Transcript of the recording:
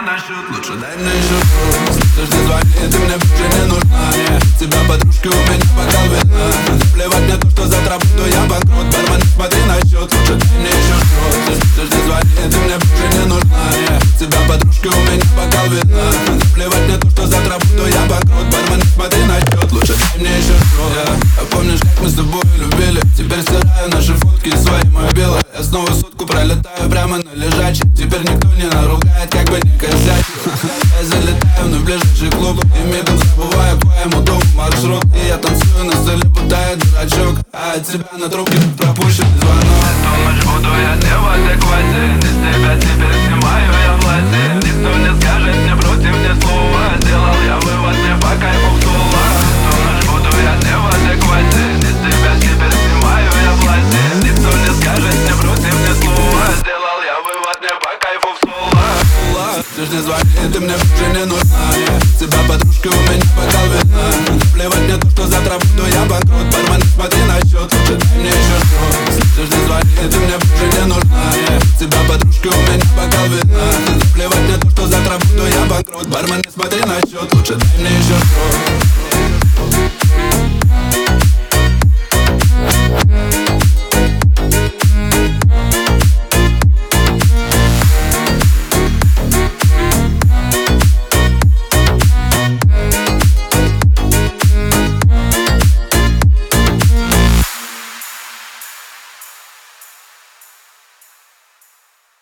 на счет, лучше дай мне еще шанс. Слышишь, не звони, ты мне больше не нужна. Тебя подружки у меня бокал видна. Плевать мне то, что завтра буду я банкрот. Бармен, смотри на счет, лучше дай мне еще шанс. Слышишь, не звони, ты мне больше не нужна. Тебя подружки у меня бокал видна. Плевать мне то, что завтра буду я банкрот. Бармен, смотри на счет, лучше дай мне еще шанс. А помнишь, как мы с тобой любили? Теперь стираю наши фотки из своей мобилы. Я снова сутку пролетаю прямо на лежачий. Теперь никто не наругает, как бы не косячил. Я залетаю в ближайший клуб и мигом забываю к твоему дому маршрут. И я танцую на столе, будто я дурачок, а от тебя на трубке пропущенный звонок. Эту ночь буду я не в адеквате. Из тебя теперь снимаю я власти. Никто не скажет мне против ни слова. Сделал я вывод, мне по кайфу втула. Эту ночь буду я не в адеквате. Из тебя теперь снимаю я власти. Никто не скажет мне против ни слова. Сделал я вывод, мне по кайфу втула. Ты ж не звони, ты мне больше не нужна. Тебя подружка у меня бокал видна. Плевать мне то, что завтра буду я банкрот. Бармен, смотри на счет, лучше дай мне еще шанс. Ты ж не звони, ты мне больше не нужна. Тебя подружка у меня бокал видна. Плевать мне то, что завтра буду я банкрот. Бармен, смотри на счет, лучше дай мне еще шанс.